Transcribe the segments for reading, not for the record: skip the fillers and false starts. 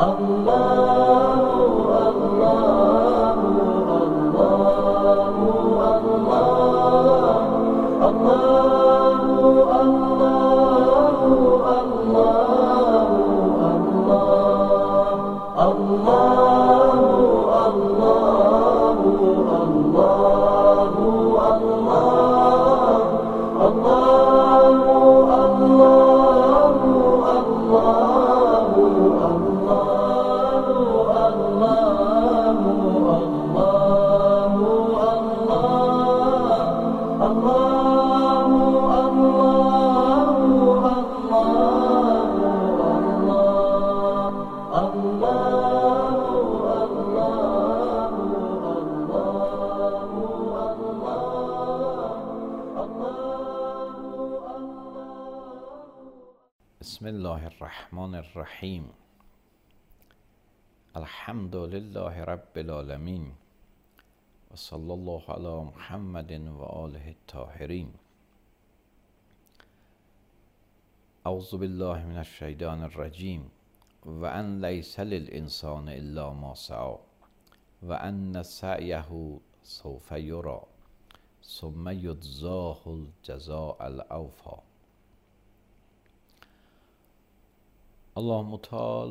بسم الله الرحمن الرحیم. الحمد لله رب العالمین و صلی الله علی محمد و آله الطاهرین. اعوذ بالله من الشیطان الرجیم و ان لیس للانسان الا ما سعی و ان سعیه سوف یری ثم یجزاه الجزاء الاوفی. Allah Mutal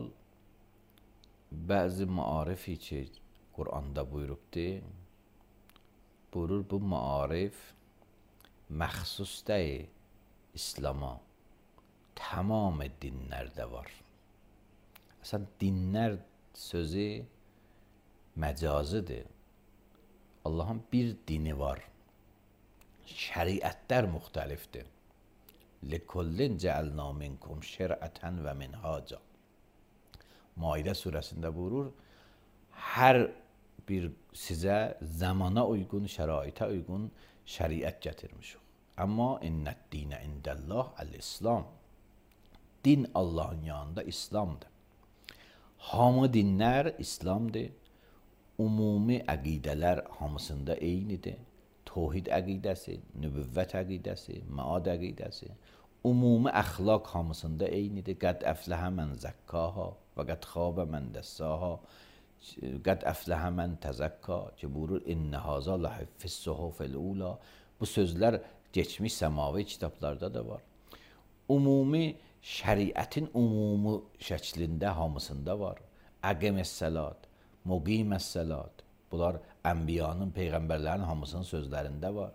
bəzi maarifi ki Quranda buyurubdur, buyurur bu maarif məxsus deyil İslam'a, tamam dinlərdə var. Əslən dinlər sözü məcazıdır. Allahın bir dini var. Şəriətlər müxtəlifdir. لِكُلِّنْ جَعَلْنَا مِنْكُمْ شِرْعَةً وَمِنْهَاجًا. Maidə surəsində buyurur, hər bir sizə zamana uyğun, şəraitə uyğun şəriət gətirmişik. Amma innəd-dinə indəllah əl-İslam. Din Allahın yanında İslamdır. Hamı dinlər İslamdır. Ümumi əqidələr hamısında eynidir. Tohid əqidəsi, nübüvvət əqidəsi, məad əqidəsi, ümumi əxlaq hamısında eynidir. Qəd əfləhə mən zəkkaha və qəd xabə mən dəssaha, qəd əfləhə mən təzəkka ki, buyurur, İnnə hazə ləhiffiz suhufil ula. Bu sözlər geçmiş səmavi kitablarda da var. Ümumi şəriətin ümumi şəklində hamısında var. Əqiməs-səlat, muqiməs-səlat. Bunlar Ənbiyanın, Peyğəmbərlərin hamısının sözlərində var.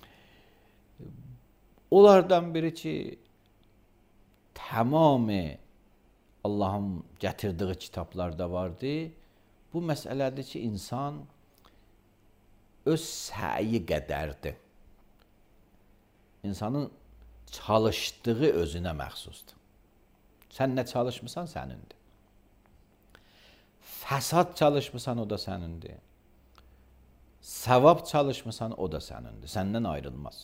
Onlardan biri ki, tamamı Allahın gətirdiyi kitablarda vardı. Bu məsələdir ki, insan öz səyi qədərdir. İnsanın çalışdığı özünə məxsusdur. Sən nə çalışmısan, sənindir. Fəsad çalışmısan, o da sənindir. Savab çalışmısan, o da sənindir. Səndən ayrılmaz.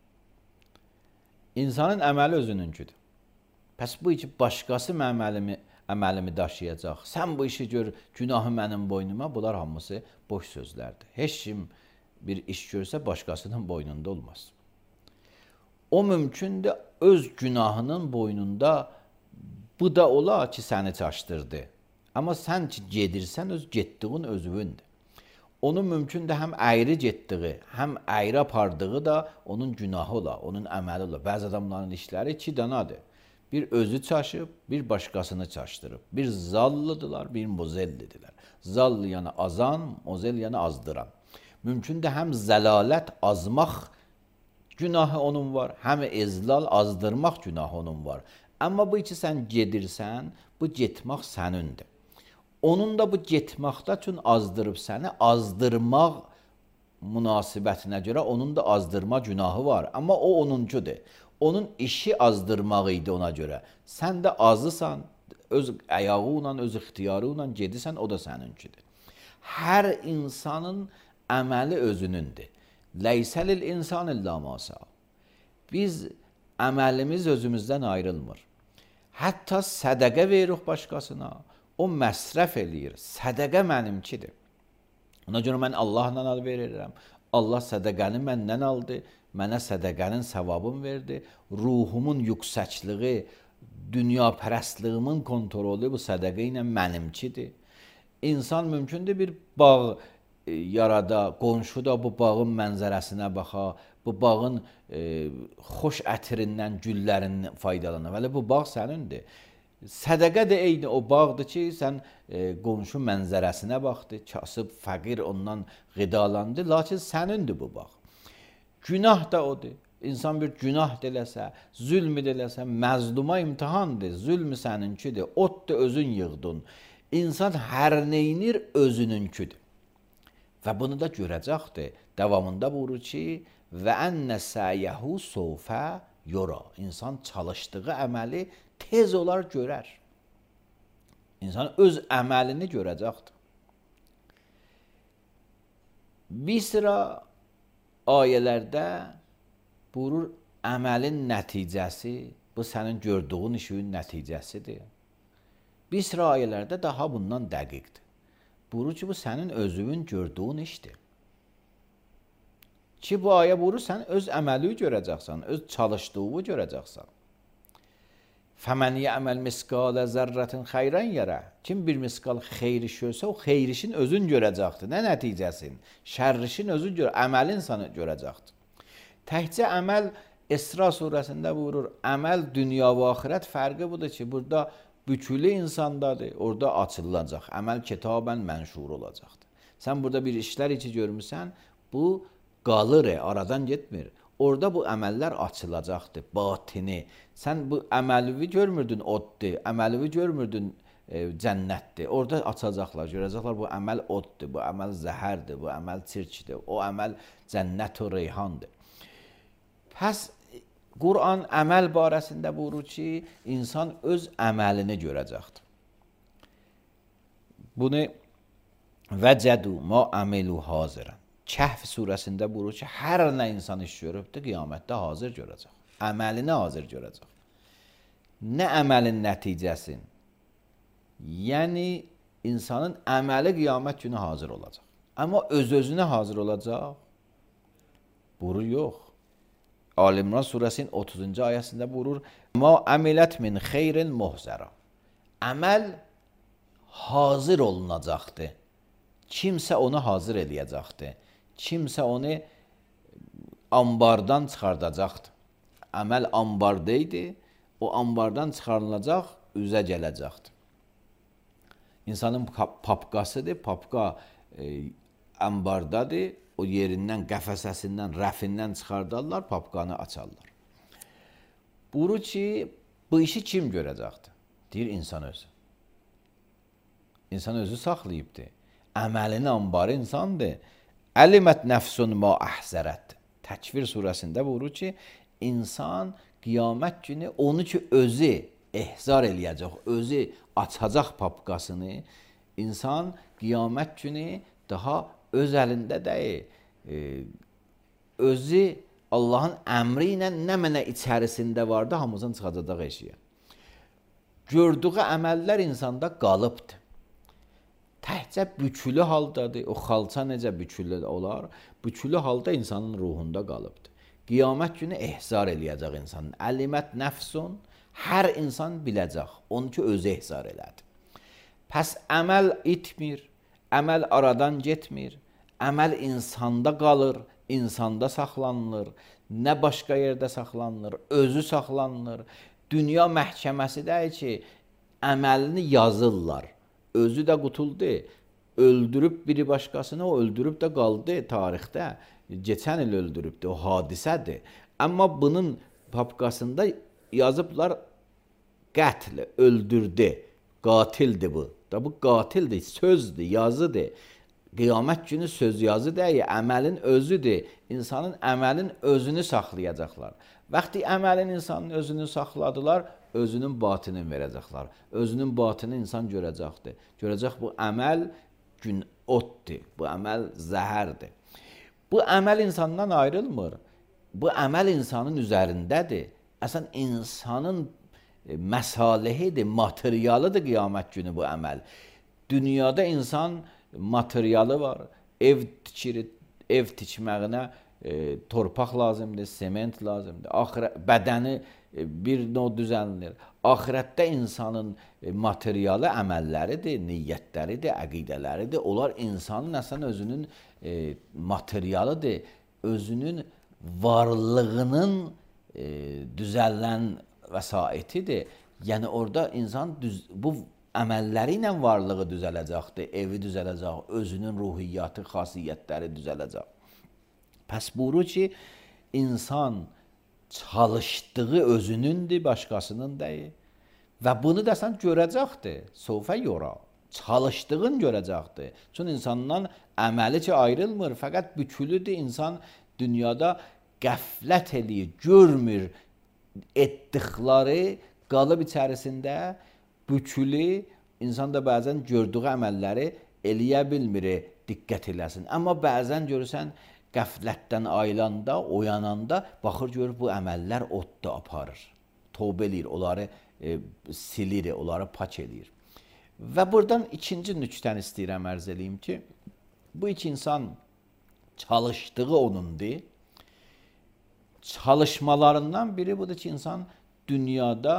İnsanın əməli özününküdür. Pəs bu iki başqası əməlimi daşıyacaq. Sən bu işi gör, günahı mənim boynuma. Bunlar hamısı boş sözlərdir. Heç kim bir iş görsə başqasının boynunda olmaz. O mümkündür öz günahının boynunda bu da ola ki, səni çaşdırdı. Amma sən ki gedirsən, öz getdiğin özüvündür. Onun mümkündür həm əyri getdiyi, həm əyri apardığı da onun günahı ola, onun əməli ola. Bəzi adamların işləri iki danadır. Bir özü çaşıb, bir başqasını çaşdırıb. Bir zallıdırlar, bir mozellidirlər. Zallı yəni azan, mozel yəni azdıran. Mümkündür həm zəlalət azmaq günahı onun var, həm ezlal azdırmaq günahı onun var. Amma bu iki sən gedirsən, bu getmək sənindir. Onun da bu getməkdə üçün azdırıb səni, azdırmaq münasibətinə görə onun da azdırma günahı var. Amma o onuncudur. Onun işi azdırmaq idi ona görə. Sən də azısan, öz əyağı ilə, öz ixtiyarı ilə gedirsən, o da səninkidir. Hər insanın əməli özünündür. Leysəlil insan illa masa. Biz əməlimiz özümüzdən ayrılmır. Hətta sədəqə veririk başqasına. O məsrəf eləyir. Sədəqə mənimkidir. Ona görə mən Allahla al verirəm. Allah sədəqəni məndən aldı. Mənə sədəqənin savabını verdi. Ruhumun yüksəkliyi dünya pərəstliyimin kontrolü bu sədaqə ilə mənimkidir. İnsan mümkündür bir bağ yarada, qonşu da bu bağın mənzərəsinə baxa, bu bağın xoş ətirindən, güllərindən faydalanır. Vəli bu bağ sənindir. Sədaqə də eyni o bağdır ki, sən qonşu mənzərəsinə baxdı, kasıb, fəqir ondan qidalandı, lakin sənindir bu bağ. Günah da odur. İnsan bir günah eləsə, zülm eləsə, məzluma imtihandır. Zülm səninkidir. Otdur, özün yığdın. İnsan hər neynir özününkidir. Və bunu da görəcəkdir. Davamında buyurur ki, və ənə səyəhu sovfə yora. İnsan çalışdığı əməli tez olar görər. İnsan öz əməlini görəcəkdir. Bir sıra ayələrdə buyurur, əməlin nəticəsi, bu sənin gördüyün işin nəticəsidir. Bir sıra ayələrdə daha bundan dəqiqdir. Buyurur ki, bu sənin özünün gördüyün işdir. Ki, bu ayə buyurur, sən öz əməli görəcəksən, öz çalışdığını görəcəksən. Fəmən yəməl miskalə zərrətin xeyrən yerə. Kim bir miskal xeyri görsə, o xeyrişin özün görəcəkdir. Nə nəticəsin? Şərrişin özün əməlin sana görəcəkdir. Təkcə əməl İsra surəsində buyurur, əməl dünya və axirət fərqi budur ki, burada bükülü insandadır, orada açılacaq, əməl kitabən mənşur olacaqdır. Sən burada bir işlər içi görmüsən, bu qalır, aradan getmir. Orada bu əməllər açılacaqdır, batini. Sən bu əməlivi görmürdün oddur, əməlivi görmürdün cənnətdir. Orada açacaqlar, görəcəklər bu əməl oddur, bu əməl zəhərdir, bu əməl çirkdir, o əməl cənnət-ü reyhandır. Pəs Quran əməl barəsində buyurur ki, insan öz əməlini görəcəkdir. Bunu vəcədu ma əməlu hazirən. Kəhf surəsində buyurur ki, hər nə insan iş görübdür, qiyamətdə hazır görəcək. Əməlini hazır görəcək. Nə əməlin nəticəsin? Yəni, insanın əməli qiyamət günü hazır olacaq. Amma öz-özünə hazır olacaq? Buyurur, yox. Ali-İmran surəsinin 30-cu ayəsində buyurur, ma əmilət min xeyrin muhzəra. Əməl hazır olunacaqdır. Kimsə onu hazır eləyəcəkdir. Kimsə onu ambardan çıxardacaqdır. Əməl ambardaydı, o ambardan çıxarılacaq, üzə gələcəkdir. İnsanın papqasıdır, papqa ambardadır, o yerindən, qəfəsəsindən, rəfindən çıxardarlar, papqanı açarlar. Buyurur ki, bu işi kim görəcəkdir? Deyir, insan özü. İnsan özü saxlayıbdır. Əməlinin ambarı insandır. Əlimət nəfsun ma əhzərət. Təkvir surəsində buyurur ki, insan qiyamət günü onu ki, özü ehzar eləyəcək, özü açacaq papqasını, insan qiyamət günü daha öz əlində deyil, özü Allahın əmri ilə nə mənə içərisində vardı, hamımızın çıxacaq eşiyə. Gördüğü əməllər insanda qalıbdır. Təhcə bükülü haldadır, o xalça necə bükülü olar, bükülü halda insanın ruhunda qalıbdır. Qiyamət günü ehzar eləyəcək insanın. Əlimət nəfsun, hər insan biləcək, onu ki, özü ehzar elədi. Pəs əməl itmir, əməl aradan getmir. Əməl insanda qalır, insanda saxlanılır, nə başqa yerdə saxlanılır, özü saxlanılır. Dünya məhkəməsi deyir ki, əməlini yazırlar, özü də qutuldu, öldürüb biri başqasını, o öldürüb də qaldı tarixdə, geçən il öldürübdür, o hadisədir. Amma bunun papqasında yazıblar qətl, öldürdü, qatildir bu. Da bu qatildir, sözdür, yazıdır. Qiyamət günü söz yazı deyil, əməlin özüdür. İnsanın əməlin özünü saxlayacaqlar. Vaxtı əməlin insanın özünü saxladılar, özünün batını verəcəklər. Özünün batını insan görəcəkdir. Görəcək bu əməl gün otdur, bu əməl zəhərdir. Bu əməl insandan ayrılmır. Bu əməl insanın üzərindədir. Əsən insanın məsalehidir, materialıdır qiyamət günü bu əməl. Dünyada insan materialı var, ev tikir, ev tikməyinə torpaq lazımdır, sement lazımdır. Bədəni bir növ düzənlir. Axirətdə insanın materialı əməlləridir, niyyətləridir, əqidələridir. Onlar insanın əslən özünün materialıdır, özünün varlığının düzələn vəsaitidir. Yəni orada insan bu əməlləri ilə varlığı düzələcəkdir, evi düzələcək, özünün ruhiyyatı, xasiyyətləri düzələcək. Pəs buyurur ki, insan çalışdığı özünündür, başqasının deyil. Və bunu da sən görəcəkdir, sofə yora. Çalışdığın görəcəkdir. Çünki insandan əməli ki ayrılmır, fəqət bütülüdür. İnsan dünyada qəflət eləyir, görmür etdikləri qalıb içərisində bütülü. İnsan da bəzən gördüyü əməlləri eləyə bilmir, diqqət eləsin. Amma bəzən görürsən, qəflətdən ayılanda, oyananda baxır görür bu əməllər odda aparır. Tövbə eləyir, onları silir, onları pak eləyir. Və buradan ikinci nüktəni istəyirəm ərz eləyim ki, bu iki insan çalışdığı onundur. Çalışmalarından biri budur ki, insan dünyada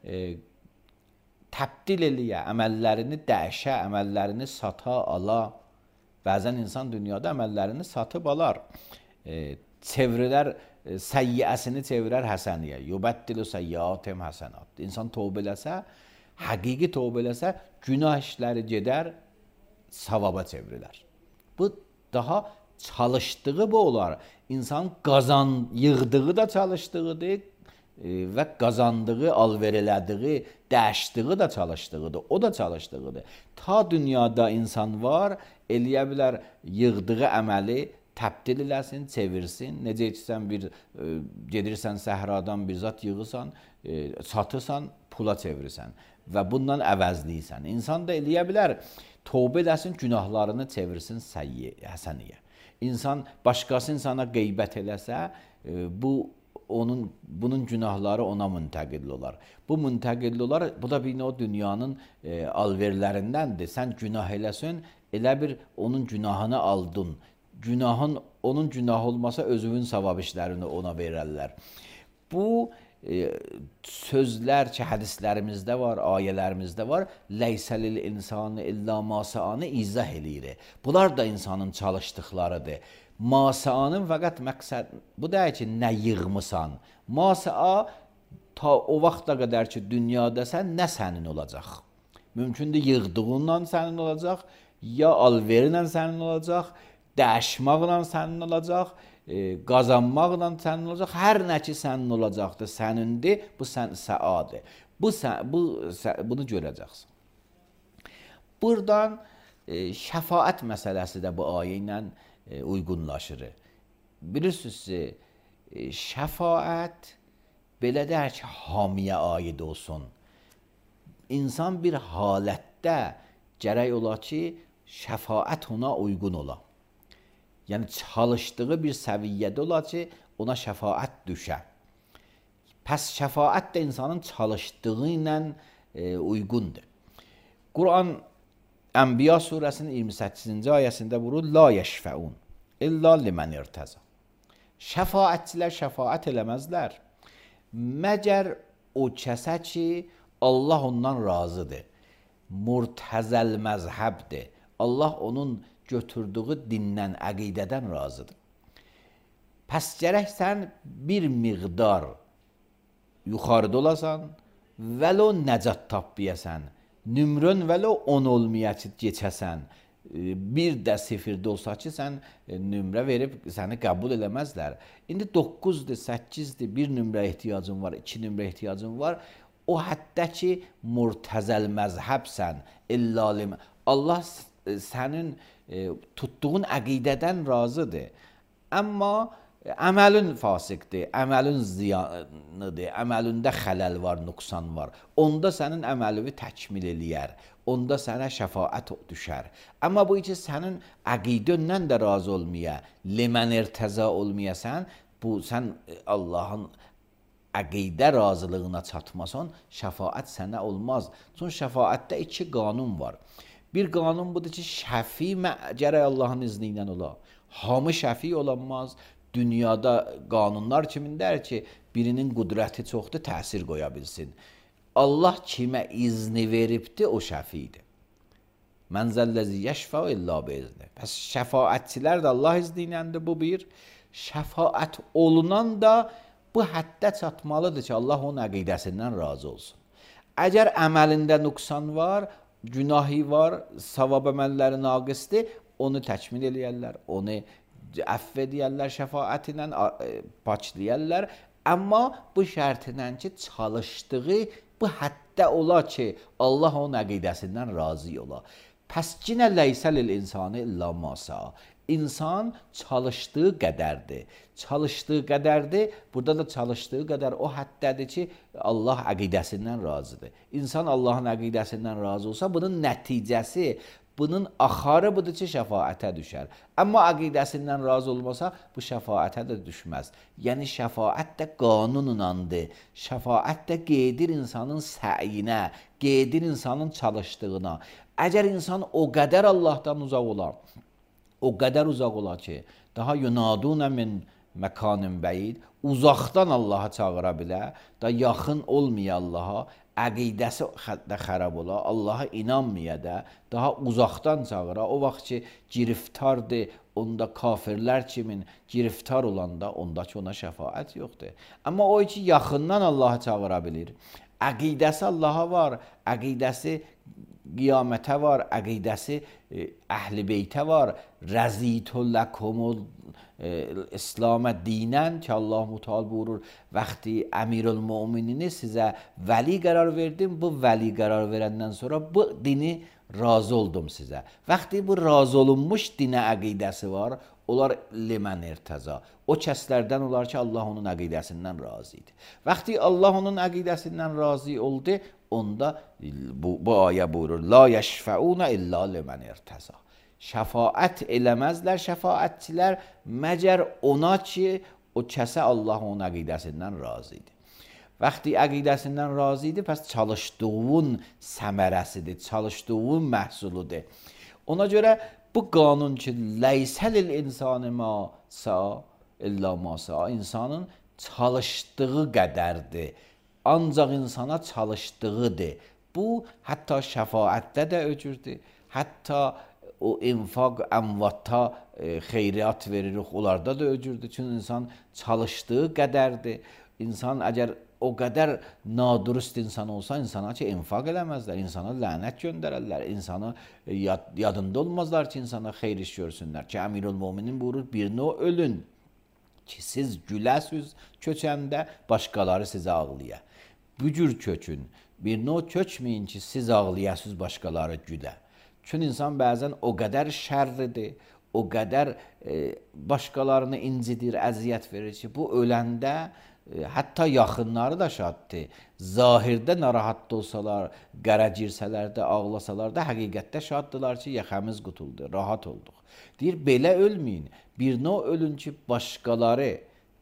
təbdil eləyə, əməllərini dəyişə, əməllərini sata, ala. Bəzən insan dünyada əməllərini satıb alar. Çevrilər, səyyəsini çevirər həsəniyə. Yubəddilu səyyatəm həsənat. İnsan tövbə eləsə, həqiqi tövbə eləsə, günah işləri gedər, savaba çevrilər. Bu daha çalışdığı bu olar. İnsan yığdığı da çalışdığıdır və qazandığı, alver elədiyi, dəyişdiyi da çalışdığıdır. O da çalışdığıdır. Ta dünyada insan var, eləyə bilər yığdığı əməli təbdil eləsin, çevirsin. Necə ki, sən gedirsən səhradan bir zat yığırsan, satırsan, pula çevirirsən və bundan əvəzləyirsən. İnsan da eləyə bilər, tövbə eləsin, günahlarını çevirsin həsəniyə. İnsan, başqası insana qeybət eləsə, bunun günahları ona müntəqil olar. Bu müntəqil olar, bu da bir o dünyanın alverlərindəndir. Sən günah eləsin, elə bir onun günahını aldın. Onun günahı olmasa özünün savab işlərini ona verərlər. Bu sözlər ki, hədislərimizdə var, ayələrimizdə var. Leysəlil insanı illa masa'anı izah eləyir. Bunlar da insanın çalışdıqlarıdır. Masa'anın fəqət məqsəd bu deyil ki, nə yığmısan. Masa'a ta o vaxta qədər ki, dünyadasən, nə sənin olacaq? Mümkündür, yığdığından sənin olacaq, ya alverinlə sənin olacaq, dəyişməklə sənin olacaq, qazanmaqla sənin olacaq, hər nə ki sənin olacaqdır, sənindir, bu səadır. Bunu görəcəksən. Buradan şəfaət məsələsi də bu ayə ilə uyğunlaşır. Bilirsiniz ki, şəfaət belə deyək ki, hamiyə aid olsun. İnsan bir halətdə gərək ola ki, şəfaət ona uyğun ola. Yəni, çalışdığı bir səviyyədə ola ki, ona şəfaət düşə. Pəs şəfaət də insanın çalışdığı ilə uyğundur. Quran Ənbiya surəsinin 28-ci ayəsində buyurur, la yeşfəun illa limən irtəza. Şəfaətçilər şəfaət eləməzlər. Məgər o kəsə ki, Allah ondan razıdır. Murtəzəl məzhəbdir. Allah onun götürdüyü dindən, əqidədən razıdır. Pəs gərək sən bir miqdar yuxarıda olasan, vəlo nəcat tapbiyasən, nümrün vəlo 10 olmaya geçəsən, bir də sifirdə olsa ki, sən nümrə verib səni qəbul eləməzlər. İndi 9-dur, 8-dir, bir nümrə ehtiyacın var, 2 nümrə ehtiyacın var. O həddə ki, murtəzəl məzhəbsən, illalim. Allah sənin tutduğun əqidədən razıdır. Amma əməlin fasiqdir, əməlin ziyanıdır, əməlində xələl var, nüqsan var. Onda sənin əməlivi təkmil eləyər, onda sənə şəfaət düşər. Amma bu ki, sənin əqidəndən də razı olmaya, limən irtəza olmayasən, bu sən Allahın əqidə razılığına çatmasan, şəfaət sənə olmaz. Çünki şəfaətdə 2 qanun var. Bir qanun budur ki, şəfi gərək Allahın izni ilə ola. Hamı şəfi olanmaz. Dünyada qanunlar kimindər ki, birinin qüdrəti çoxdur, təsir qoya bilsin. Allah kimə izni veribdi, o şəfidir. Mən zəlləzi yəşfəu illə biizni. Pəs şəfaətçilər də Allah izni iləndir, bu bir. Şəfaət olunan da bu həddə çatmalıdır ki, Allah onun əqidəsindən razı olsun. Əgər əməlində nüqsan var, günahı var, savab əməlləri naqisdir, onu təkmil eləyərlər, onu əfv edərlər şəfaət ilə, paçlayarlar. Amma bu şərtlə ki, çalışdığı bu həddə ola ki, Allah onun əqidəsindən razı ola. Pəs cinə leysə lil insanı illa ma sa'a. İnsan çalışdığı qədərdir. Çalışdığı qədərdir. Burada da çalışdığı qədər o həddədir ki, Allah əqidəsindən razıdır. İnsan Allahın əqidəsindən razı olsa, bunun nəticəsi, bunun axarı budur ki, şəfaətə düşər. Amma əqidəsindən razı olmasa, bu şəfaətə də düşməz. Yəni, şəfaət də qanununandır. Şəfaət də qeydir insanın səyinə, qeydir insanın çalışdığına. Əgər insan o qədər Allahdan uzaq olar, o qədər uzaq olar ki, daha yunadunə min məkanın bəyid, uzaqdan Allaha çağıra bilər, da yaxın olmaya Allaha, əqidəsi də xərab ola, Allaha inanmaya da, daha uzaqdan çağıra, o vaxt ki, giriftardır, onda kafirlər kimin giriftar olanda, ondakı ona şəfaət yoxdur. Amma o ki, yaxından Allaha çağıra bilir, əqidəsi Allaha var, əqidəsi qiyamətə var, əqidəsi əhl-i beytə var, rəzitulləkumul İslamə dinən ki, Allah Müteal buyurur, vaxtı əmirül-müminini sizə vəli qərar verdim, bu vəli qərar verəndən sonra bu dini razı oldum sizə. Vaxtı bu razı olunmuş dinə əqidəsi var, onlar limən irtəza. O kəslərdən olar ki, Allah onun əqidəsindən razı idi. Vaxtı Allah onun əqidəsindən razı oldu, onda bu ayə buyurur, la yəşfəunə illa limən irtəza. Şəfaət eləməzlər şəfaətçilər, məgər ona ki, o kəsə Allah onun əqidəsindən razı idi. Vaxtı əqidəsindən razı idi, pəs çalışdığın səmərəsidir, çalışdığın məhsuludur. Ona görə bu qanun ki, leysəlil insanı ma sa illa ma sa, insanın çalışdığı qədərdir. Ancaq insana çalışdığıdır. Bu, hətta şəfaətdə də öcürdür. Hətta o infaq, əmvata xeyriyyat veririk, onlarda da öcürdür. Çünki insan çalışdığı qədərdir. İnsan əgər o qədər nadürüst insan olsa, insana ki, infaq eləməzlər, insana lənət göndərərlər, insana yadında olmazlar ki, insana xeyr iş görsünlər. Ki, Əmirül-Müminin buyurur, birini o ölün ki, siz güləsiz köçəndə, başqaları sizə ağlıya. Bücür kökün, birini o köçməyin ki, siz ağlayasız, başqaları gülə. Çünki insan bəzən o qədər şərridir, o qədər başqalarını incidir, əziyyət verir ki, bu öləndə hətta yaxınları da şaddır. Zahirdə narahat olsalar, qərə girsələr də, ağlasalar da, həqiqətdə şaddılar ki, yaxamız qutuldu, rahat olduq. Deyir, belə ölməyin. Birini o ölün ki, başqaları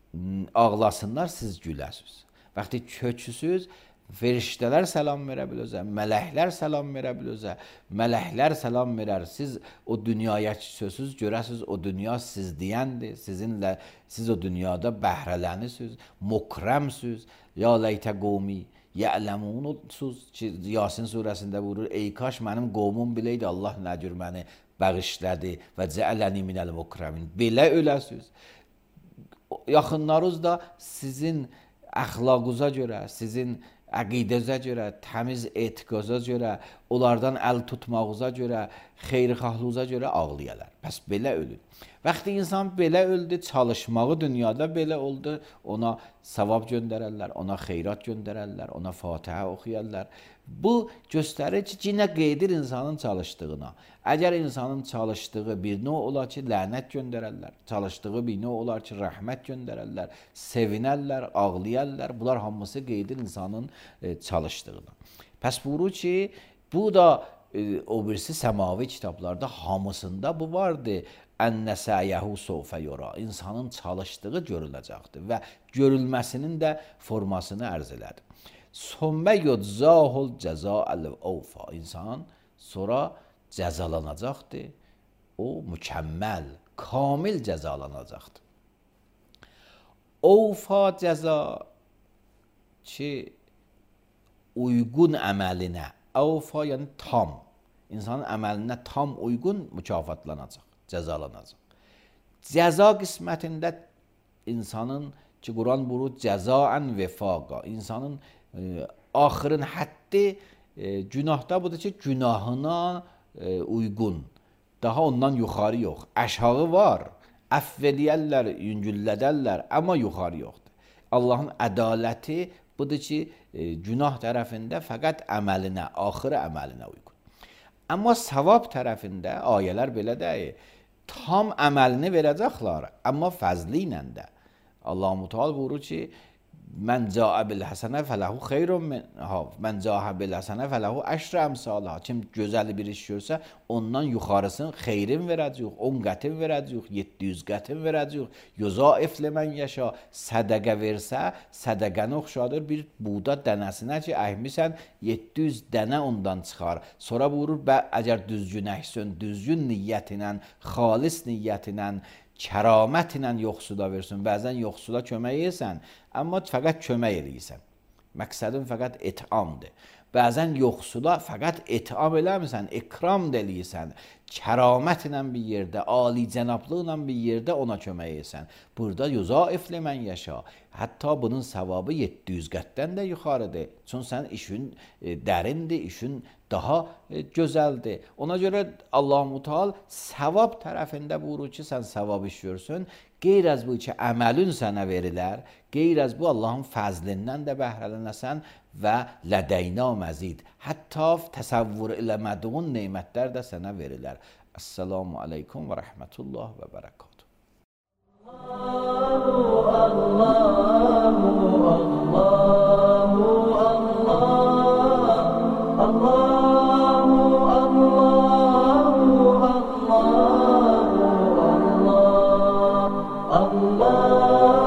ağlasınlar, siz güləsiz. Vaxtı köksüz, feriştələr səlam verə biləcək, mələklər səlam verə biləcək, mələklər səlam verər. Siz o dünyaya sözsüz görəsiz, o dünya siz deyəndir, sizinlə, siz o dünyada bəhrələnisiniz, mukrəmsiniz, ya leytə qovmi, yələmununsuz ki, Yasin surəsində buyurur, ey kaş mənim qovmum biləydi, Allah nə cür məni bağışladı və cəələni minəl mukrəmin. Belə öləsiniz. Yaxınlarınız da sizin əxlaqınıza görə, sizin əqidəzə görə, təmiz etiqaza görə, onlardan əl tutmağınıza görə, xeyirxahlığınıza görə ağlayarlar. Bəs belə ölün. Vaxtı insan belə öldü, çalışmağı dünyada belə oldu, ona savab göndərərlər, ona xeyrat göndərərlər, ona Fatihə oxuyarlar. Bu göstərir ki, yenə qeydir insanın çalışdığına. Əgər insanın çalışdığı birinə olar ki, lənət göndərərlər, çalışdığı birinə olar ki, rəhmət göndərərlər, sevinərlər, ağlayarlar. Bunlar hamısı qeydir insanın çalışdığına. Pəs buyurur ki, bu da o birisi səmavi kitablarda hamısında bu vardır. Ənnə səyəhu sovfə yora. İnsanın çalışdığı görüləcəkdir və görülməsinin də formasını ərz elədi. Sommə yuczahul cəzaəl ovfa. İnsan sonra cəzalanacaqdır. O mükəmməl, kamil cəzalanacaqdır. Ovfa cəza ki uygun əməlinə, əvfa yəni tam, insanın əməlinə tam uygun mükafatlanacaq, cəzalanacaq. Cəza qismətində insanın ki, Quran buyurur, cəzaən vefaqa, insanın axırın həddi günahda budur ki, günahına uygun, daha ondan yuxarı yox. Aşağı var, əfv eləyərlər, yüngüllədərlər, amma yuxarı yoxdur. Allahın ədaləti budur ki, günah tərəfində fəqət əməlinə, axırı əməlinə uygun. Amma savab tərəfində ayələr belə deyir, tam əməlini verəcəklər, amma fəzli ilə də. Allah-u Teala buyurur ki, mən cəə bil həsənə fələhu xeyrun minhə, mən cəə bil həsənə fələhu əşrə əmsaləhə. Kim gözəl bir iş görsə, ondan yuxarısını xeyrin verəcəyik, 10 qətin verəcəyik, 700 qətin verəcəyik. Yuzaif limən yaşa, sədəqə versə, sədəqəni oxşadır bir buğda dənəsinə ki, əkmisən 700 dənə ondan çıxar. Sonra buyurur, əgər düzgün əksən, düzgün niyyətinə, xalis niyyətinə, kəramətlə yoxsula versin. Bəzən yoxsula kömək edirsən, amma fəqət kömək eləyirsən. Məqsədin fəqət etamdır. Bəzən yoxsula fəqət etam eləmirsən, ikram da eləyirsən. Kəramətlə bir yerdə, ali cənablıqla bir yerdə ona kömək edirsən. Burada yuzaif limən yaşa. Hətta bunun savabı 700 qətdən də yuxarıdır. Çünki sənin işin dərindir, işin daha gözəldir. Ona görə Allah-u Teala savab tərəfində buyurur ki, sən savab iş görsün. Qeyr az bu ki, əməlin sənə verilər. Qeyr az bu Allahın fəzlindən də bəhrələnəsən və lədəyna məzid. Hətta təsəvvür eləmədiyin nemətlər də sənə verilər. Əssalamu aleykum və rəhmətullah və bərəkatuhu. Allah